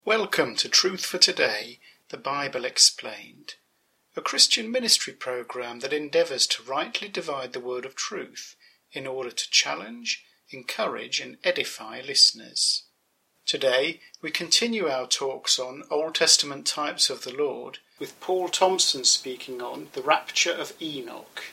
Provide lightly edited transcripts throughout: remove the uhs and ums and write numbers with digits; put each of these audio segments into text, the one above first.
Welcome to Truth for Today, the Bible Explained, a Christian ministry program that endeavours to rightly divide the word of truth in order to challenge, encourage and edify listeners. Today we continue our talks on Old Testament types of the Lord, with Paul Thompson speaking on the rapture of Enoch.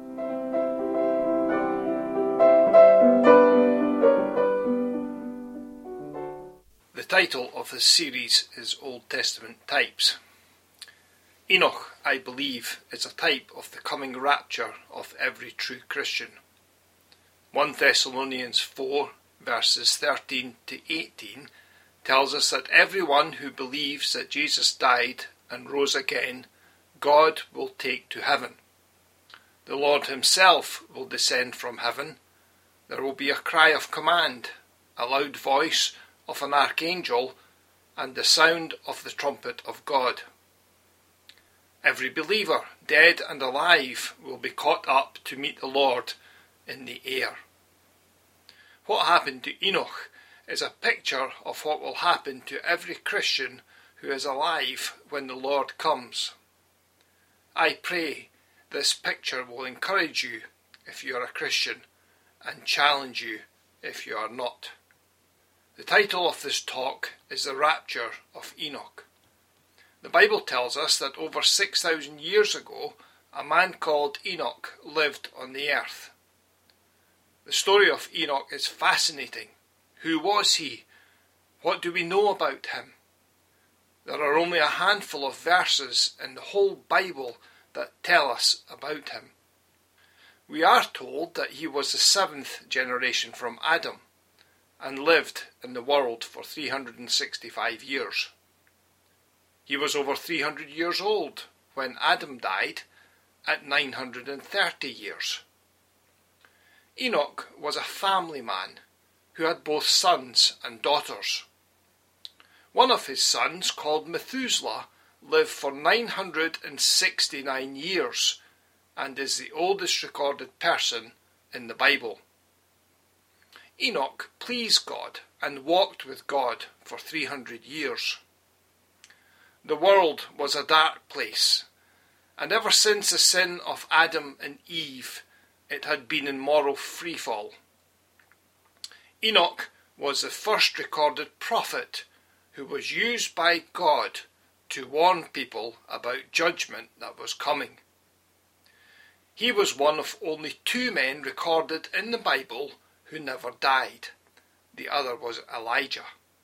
The title of this series is Old Testament Types. Enoch, I believe, is a type of the coming rapture of every true Christian. 1 Thessalonians 4 verses 13 to 18 tells us that everyone who believes that Jesus died and rose again, God will take to heaven. The Lord himself will descend from heaven. There will be a cry of command, a loud voice of an archangel, and the sound of the trumpet of God. Every believer, dead and alive, will be caught up to meet the Lord in the air. What happened to Enoch is a picture of what will happen to every Christian who is alive when the Lord comes. I pray this picture will encourage you if you are a Christian and challenge you if you are not. The title of this talk is The Rapture of Enoch. The Bible tells us that over 6,000 years ago, a man called Enoch lived on the earth. The story of Enoch is fascinating. Who was he? What do we know about him? There are only a handful of verses in the whole Bible that tell us about him. We are told that he was the seventh generation from Adam and lived in the world for 365 years. He was over 300 years old when Adam died at 930 years. Enoch was a family man who had both sons and daughters. One of his sons, called Methuselah, lived for 969 years and is the oldest recorded person in the Bible. Enoch pleased God and walked with God for 300 years. The world was a dark place, and ever since the sin of Adam and Eve, it had been in moral freefall. Enoch was the first recorded prophet who was used by God to warn people about judgment that was coming. He was one of only two men recorded in the Bible who never died. The other was Elijah.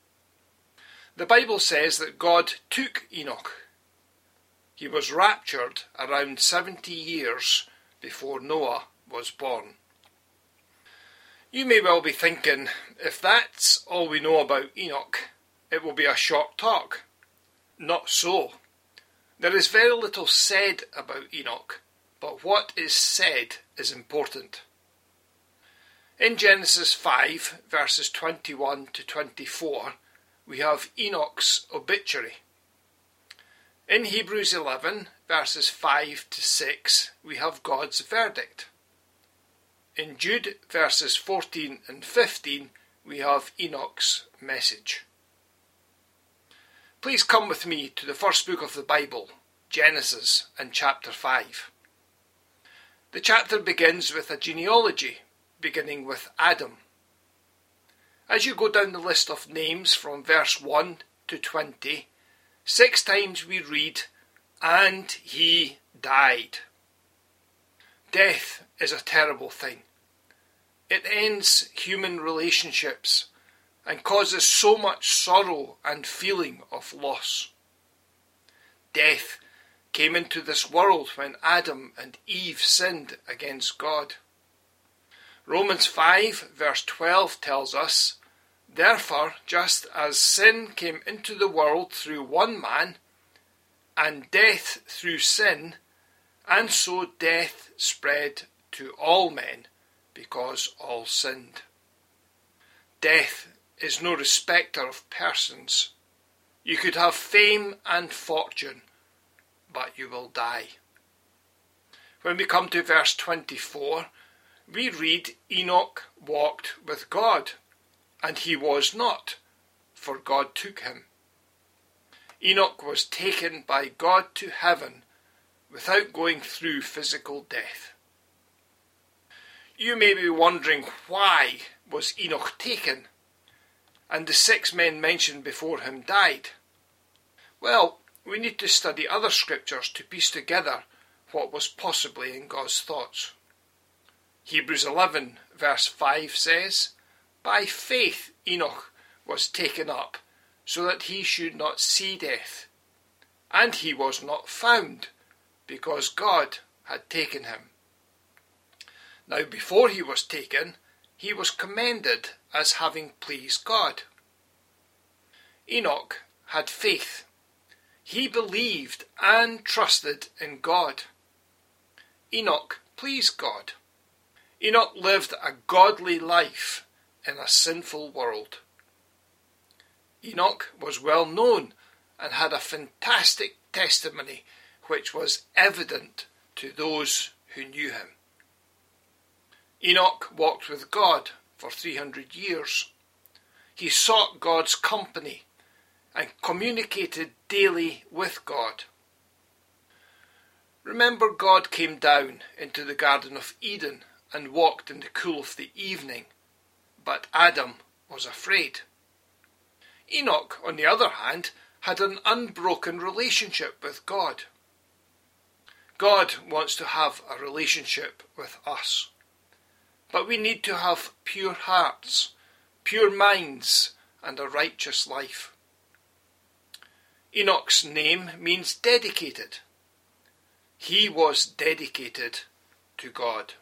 The Bible says that God took Enoch. He was raptured around 70 years before Noah was born. You may well be thinking, if that's all we know about Enoch, it will be a short talk. Not so. There is very little said about Enoch, but what is said is important. In Genesis 5, verses 21 to 24, we have Enoch's obituary. In Hebrews 11, verses 5 to 6, we have God's verdict. In Jude, verses 14 and 15, we have Enoch's message. Please come with me to the first book of the Bible, Genesis, and chapter 5. The chapter begins with a genealogy, beginning with Adam. As you go down the list of names from verse 1 to 20, 6 times we read, "And he died." Death is a terrible thing. It ends human relationships and causes so much sorrow and feeling of loss. Death came into this world when Adam and Eve sinned against God. Romans 5 verse 12 tells us, "Therefore, just as sin came into the world through one man, and death through sin, and so death spread to all men, because all sinned." Death is no respecter of persons. You could have fame and fortune, but you will die. When we come to verse 24, we read Enoch walked with God, and he was not, for God took him. Enoch was taken by God to heaven without going through physical death. You may be wondering, why was Enoch taken and the 6 men mentioned before him died? Well, we need to study other scriptures to piece together what was possibly in God's thoughts. Hebrews 11 verse 5 says, "By faith Enoch was taken up, so that he should not see death. And he was not found, because God had taken him." Now before he was taken, he was commended as having pleased God. Enoch had faith. He believed and trusted in God. Enoch pleased God. Enoch lived a godly life in a sinful world. Enoch was well known and had a fantastic testimony which was evident to those who knew him. Enoch walked with God for 300 years. He sought God's company and communicated daily with God. Remember, God came down into the Garden of Eden and walked in the cool of the evening, but Adam was afraid. Enoch, on the other hand, had an unbroken relationship with God. God wants to have a relationship with us. But we need to have pure hearts, pure minds, and a righteous life. Enoch's name means dedicated. He was dedicated to God.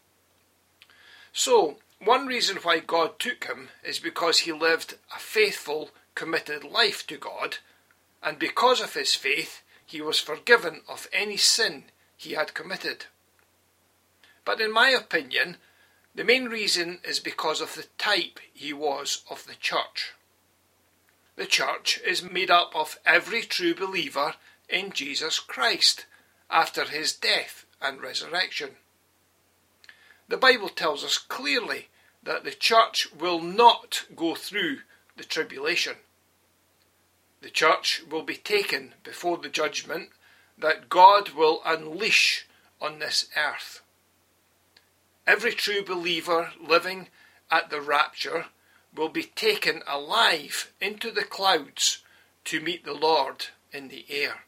So, one reason why God took him is because he lived a faithful, committed life to God, and because of his faith, he was forgiven of any sin he had committed. But in my opinion, the main reason is because of the type he was of the church. The church is made up of every true believer in Jesus Christ after his death and resurrection. The Bible tells us clearly that the church will not go through the tribulation. The church will be taken before the judgment that God will unleash on this earth. Every true believer living at the rapture will be taken alive into the clouds to meet the Lord in the air.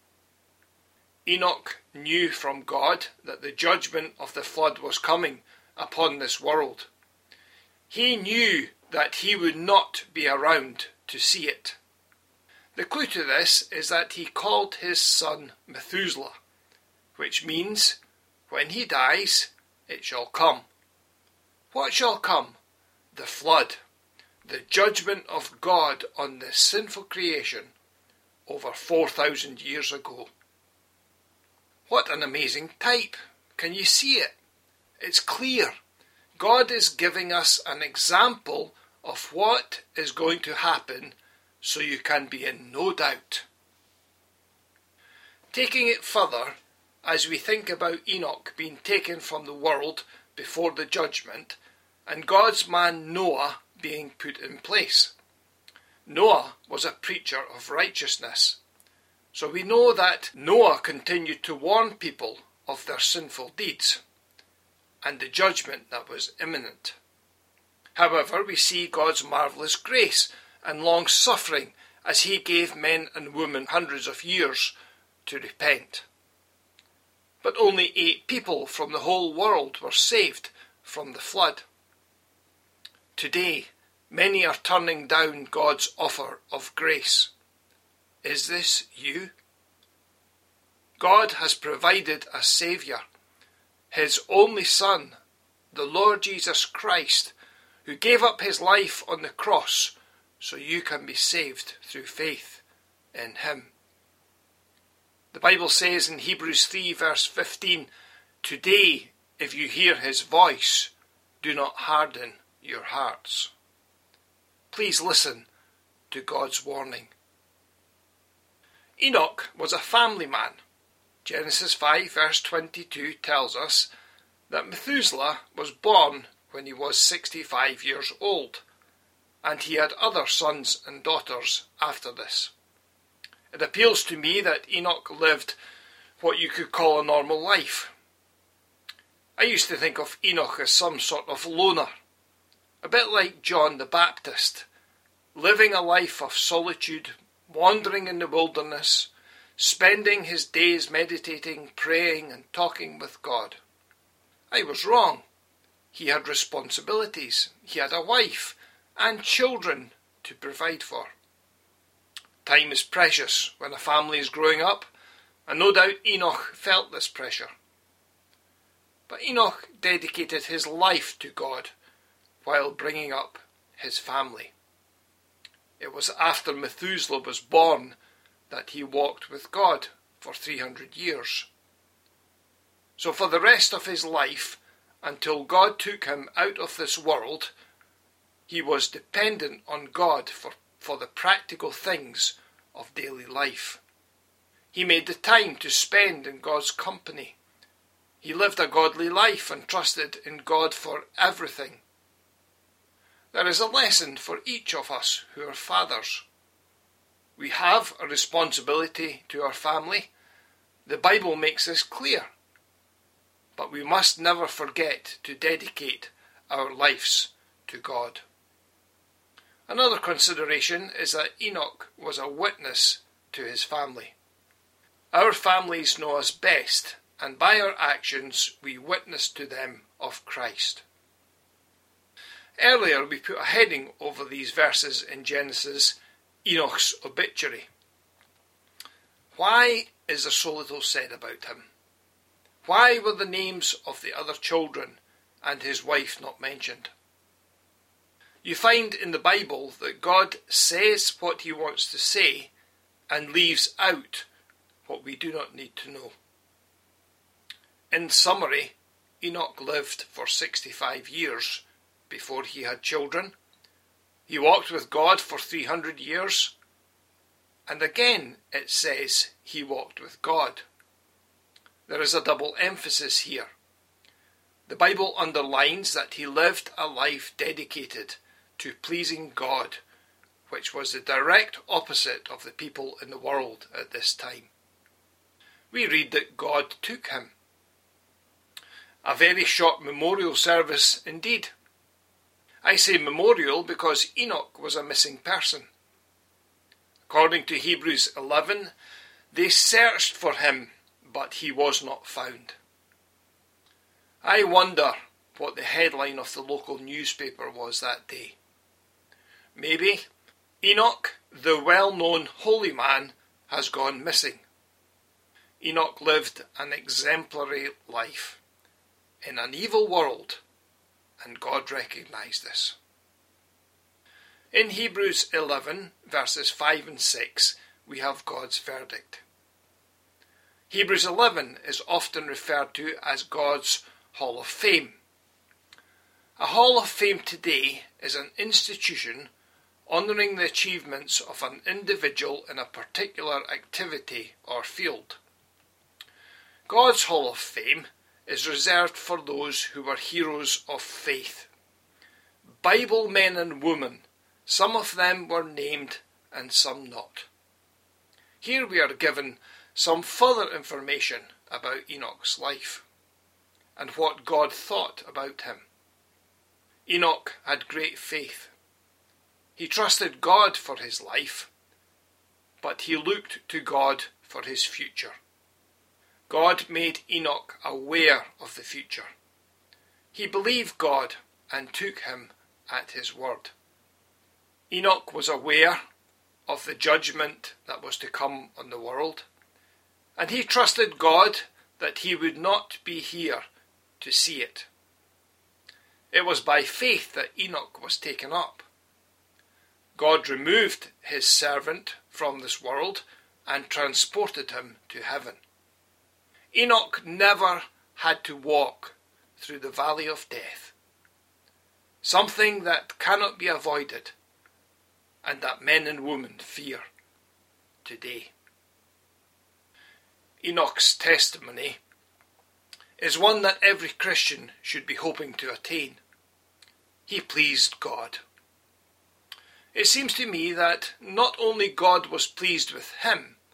Enoch knew from God that the judgment of the flood was coming upon this world. He knew that he would not be around to see it. The clue to this is that he called his son Methuselah, which means, when he dies, it shall come. What shall come? The flood, the judgment of God on this sinful creation over 4,000 years ago. What an amazing type! Can you see it? It's clear. God is giving us an example of what is going to happen, so you can be in no doubt. Taking it further, as we think about Enoch being taken from the world before the judgment, and God's man Noah being put in place. Noah was a preacher of righteousness, so we know that Noah continued to warn people of their sinful deeds and the judgment that was imminent. However, we see God's marvellous grace and long-suffering as he gave men and women hundreds of years to repent. But only 8 people from the whole world were saved from the flood. Today, many are turning down God's offer of grace. Is this you? God has provided a Saviour, his only Son, the Lord Jesus Christ, who gave up his life on the cross so you can be saved through faith in him. The Bible says in Hebrews 3 verse 15, "Today, if you hear his voice, do not harden your hearts." Please listen to God's warning. Enoch was a family man. Genesis 5 verse 22 tells us that Methuselah was born when he was 65 years old, and he had other sons and daughters after this. It appeals to me that Enoch lived what you could call a normal life. I used to think of Enoch as some sort of loner, a bit like John the Baptist, living a life of solitude, wandering in the wilderness, spending his days meditating, praying and talking with God. I was wrong. He had responsibilities. He had a wife and children to provide for. Time is precious when a family is growing up, and no doubt Enoch felt this pressure. But Enoch dedicated his life to God while bringing up his family. It was after Methuselah was born that he walked with God for 300 years. So for the rest of his life, until God took him out of this world, he was dependent on God for the practical things of daily life. He made the time to spend in God's company. He lived a godly life and trusted in God for everything. There is a lesson for each of us who are fathers. We have a responsibility to our family. The Bible makes this clear. But we must never forget to dedicate our lives to God. Another consideration is that Enoch was a witness to his family. Our families know us best, and by our actions we witness to them of Christ. Earlier we put a heading over these verses in Genesis, Enoch's obituary. Why is there so little said about him? Why were the names of the other children and his wife not mentioned? You find in the Bible that God says what he wants to say and leaves out what we do not need to know. In summary, Enoch lived for 65 years before he had children. He walked with God for 300 years. And again it says he walked with God. There is a double emphasis here. The Bible underlines that he lived a life dedicated to pleasing God, which was the direct opposite of the people in the world at this time. We read that God took him. A very short memorial service indeed. I say memorial because Enoch was a missing person. According to Hebrews 11, they searched for him, but he was not found. I wonder what the headline of the local newspaper was that day. Maybe, Enoch, the well-known holy man, has gone missing. Enoch lived an exemplary life in an evil world, and God recognised this. In Hebrews 11, verses 5 and 6, we have God's verdict. Hebrews 11 is often referred to as God's Hall of Fame. A Hall of Fame today is an institution honouring the achievements of an individual in a particular activity or field. God's Hall of Fame is reserved for those who were heroes of faith. Bible men and women, some of them were named and some not. Here we are given some further information about Enoch's life and what God thought about him. Enoch had great faith. He trusted God for his life, but he looked to God for his future. God made Enoch aware of the future. He believed God and took him at his word. Enoch was aware of the judgment that was to come on the world, and he trusted God that he would not be here to see it. It was by faith that Enoch was taken up. God removed his servant from this world and transported him to heaven. Enoch never had to walk through the valley of death, something that cannot be avoided and that men and women fear today. Enoch's testimony is one that every Christian should be hoping to attain. He pleased God. It seems to me that not only God was pleased with him,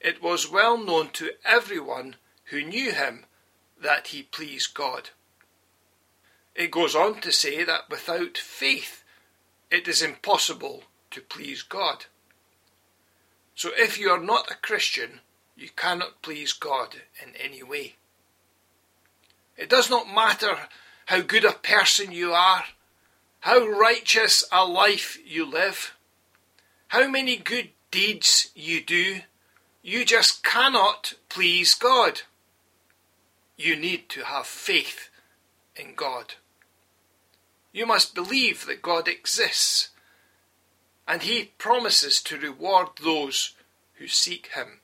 it was well known to everyone who knew him that he pleased God. It goes on to say that without faith it is impossible to please God. So if you are not a Christian, you cannot please God in any way. It does not matter how good a person you are, how righteous a life you live, how many good deeds you do, you just cannot please God. You need to have faith in God. You must believe that God exists, and he promises to reward those who seek him.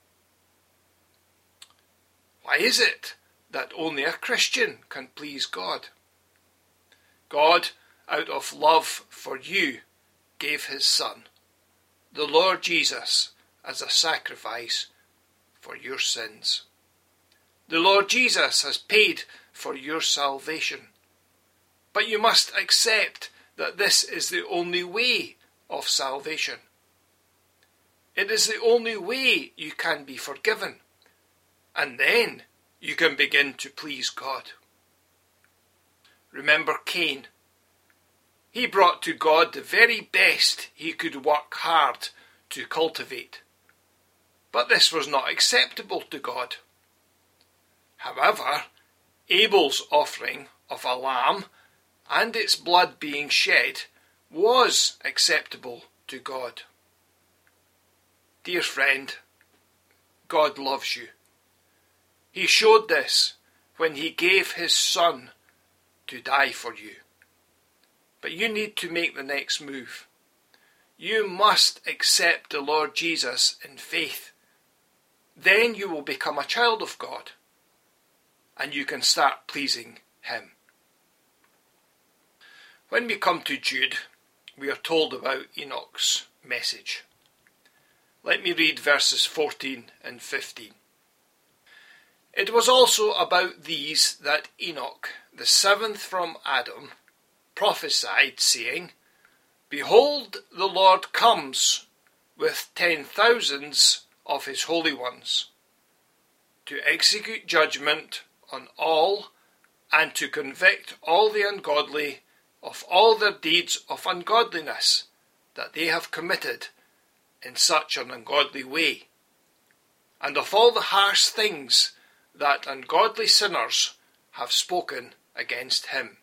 Why is it that only a Christian can please God? God, out of love for you, gave his Son, the Lord Jesus, as a sacrifice for your sins. The Lord Jesus has paid for your salvation, but you must accept that this is the only way of salvation. It is the only way you can be forgiven, and then you can begin to please God. Remember Cain. He brought to God the very best he could work hard to cultivate, but this was not acceptable to God. However, Abel's offering of a lamb and its blood being shed was acceptable to God. Dear friend, God loves you. He showed this when he gave his Son to die for you. But you need to make the next move. You must accept the Lord Jesus in faith. Then you will become a child of God, and you can start pleasing him. When we come to Jude, we are told about Enoch's message. Let me read verses 14 and 15. It was also about these that Enoch, the seventh from Adam, prophesied, saying, Behold, the Lord comes with 10,000s of his holy ones, to execute judgment on all, and to convict all the ungodly of all their deeds of ungodliness that they have committed in such an ungodly way, and of all the harsh things that ungodly sinners have spoken against him.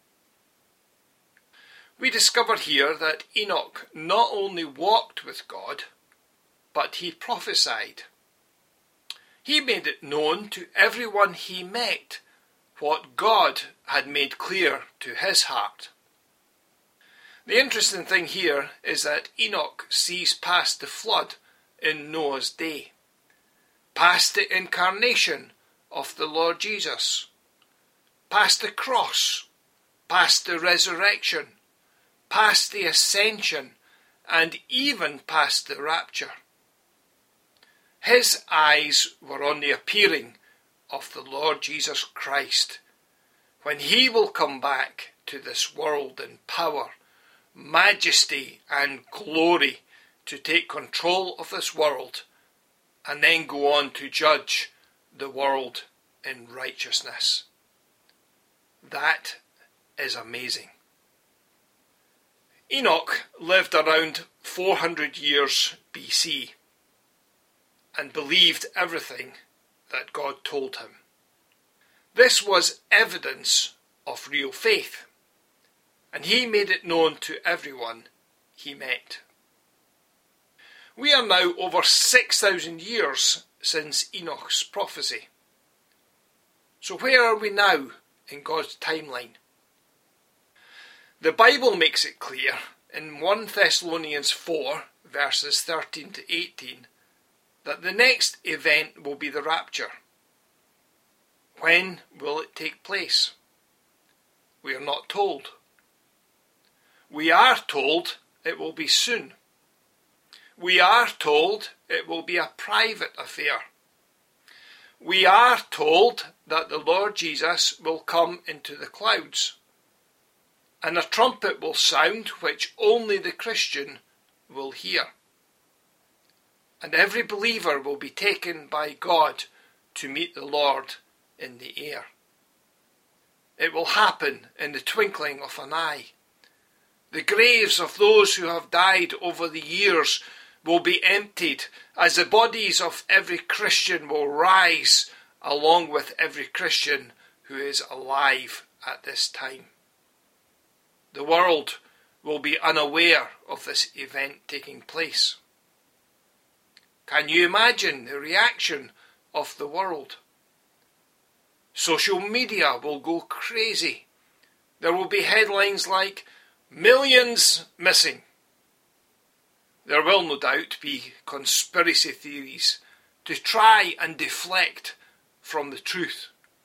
We discover here that Enoch not only walked with God, but he prophesied. He made it known to everyone he met what God had made clear to his heart. The interesting thing here is that Enoch sees past the flood in Noah's day, past the incarnation of the Lord Jesus, past the cross, past the resurrection, past the ascension, and even past the rapture. His eyes were on the appearing of the Lord Jesus Christ, when he will come back to this world in power, majesty, and glory to take control of this world, and then go on to judge the world in righteousness. That is amazing. Enoch lived around 400 years BC and believed everything that God told him. This was evidence of real faith, and he made it known to everyone he met. We are now over 6,000 years since Enoch's prophecy. So where are we now in God's timeline? The Bible makes it clear in 1 Thessalonians 4 verses 13 to 18 that the next event will be the rapture. When will it take place? We are not told. We are told it will be soon. We are told it will be a private affair. We are told that the Lord Jesus will come into the clouds, and a trumpet will sound which only the Christian will hear. and every believer will be taken by God to meet the Lord in the air. It will happen in the twinkling of an eye. The graves of those who have died over the years will be emptied as the bodies of every Christian will rise along with every Christian who is alive at this time. The world will be unaware of this event taking place. Can you imagine the reaction of the world? Social media will go crazy. There will be headlines like, "Millions missing." There will no doubt be conspiracy theories to try and deflect from the truth.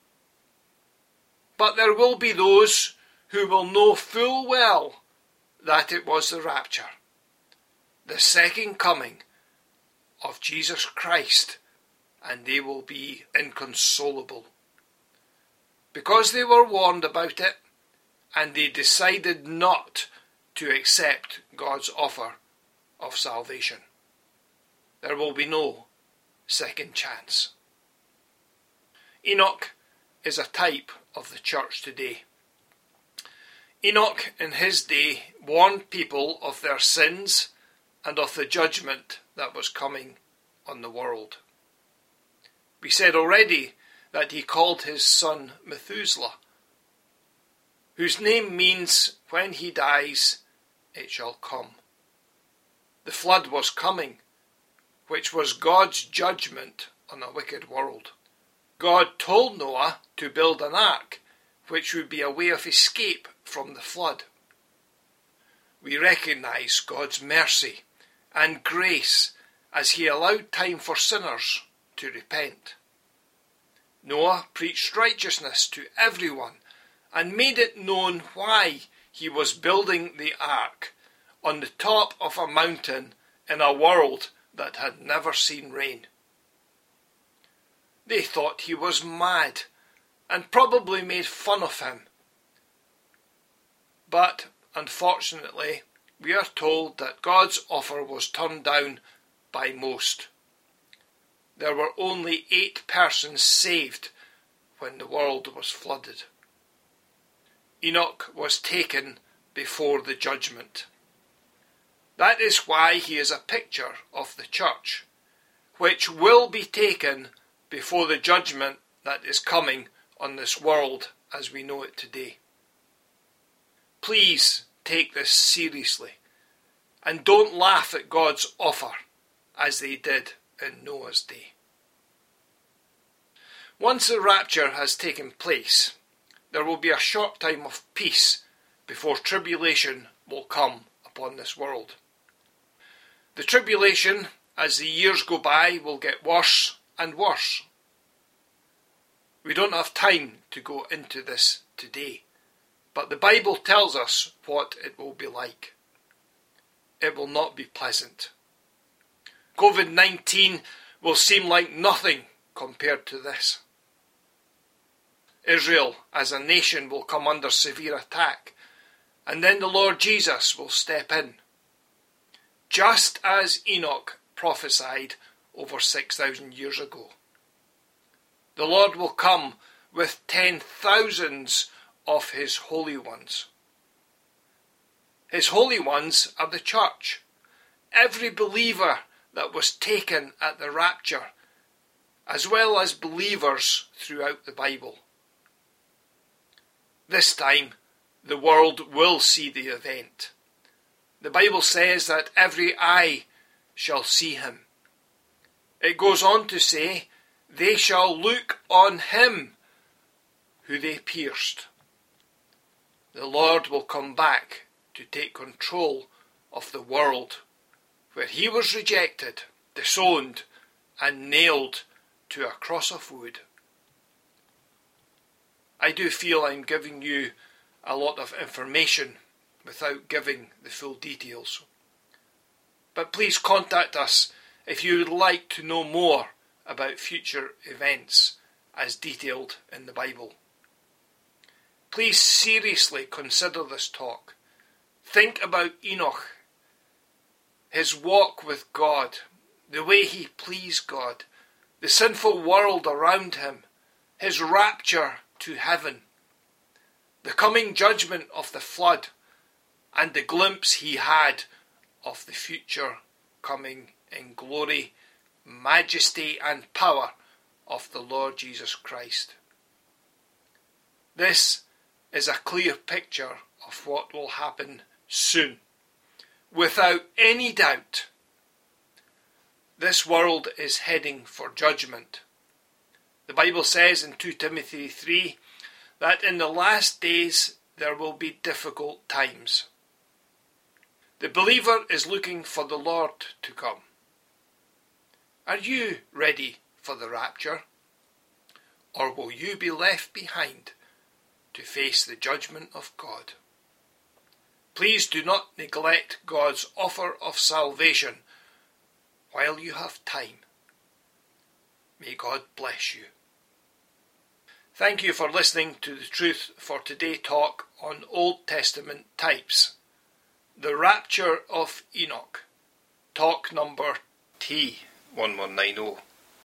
But there will be those who will know full well that it was the rapture, the second coming of Jesus Christ, and they will be inconsolable. Because they were warned about it, and they decided not to accept God's offer of salvation. There will be no second chance. Enoch is a type of the church today. Enoch in his day warned people of their sins and of the judgment that was coming on the world. We said already that he called his son Methuselah, whose name means, when he dies, it shall come. The flood was coming, which was God's judgment on a wicked world. God told Noah to build an ark, which would be a way of escape from the flood. We recognise God's mercy and grace as he allowed time for sinners to repent. Noah preached righteousness to everyone and made it known why he was building the ark on the top of a mountain in a world that had never seen rain. They thought he was mad and probably made fun of him. But, unfortunately, we are told that God's offer was turned down by most. There were only 8 persons saved when the world was flooded. Enoch was taken before the judgment. That is why he is a picture of the church, which will be taken before the judgment that is coming on this world as we know it today. Please take this seriously and don't laugh at God's offer as they did in Noah's day. Once the rapture has taken place, there will be a short time of peace before tribulation will come upon this world. The tribulation, as the years go by, will get worse and worse. We don't have time to go into this today, but the Bible tells us what it will be like. It will not be pleasant. COVID-19 will seem like nothing compared to this. Israel as a nation will come under severe attack, and then the Lord Jesus will step in, just as Enoch prophesied over 6,000 years ago. The Lord will come with 10,000s of his holy ones. His holy ones are the church, every believer that was taken at the rapture, as well as believers throughout the Bible. This time, the world will see the event. The Bible says that every eye shall see him. It goes on to say, they shall look on him who they pierced. The Lord will come back to take control of the world where he was rejected, disowned, and nailed to a cross of wood. I do feel I'm giving you a lot of information without giving the full details. But please contact us if you would like to know more about future events as detailed in the Bible. Please seriously consider this talk. Think about Enoch, his walk with God, the way he pleased God, the sinful world around him, his rapture to heaven, the coming judgment of the flood, and the glimpse he had of the future coming in glory, majesty and power of the Lord Jesus Christ. This is a clear picture of what will happen soon. Without any doubt, this world is heading for judgment. The Bible says in 2 Timothy 3 that in the last days there will be difficult times. The believer is looking for the Lord to come. Are you ready for the rapture? Or will you be left behind to face the judgment of God? Please do not neglect God's offer of salvation while you have time. May God bless you. Thank you for listening to the Truth for Today talk on Old Testament types. The Rapture of Enoch, talk number T1190.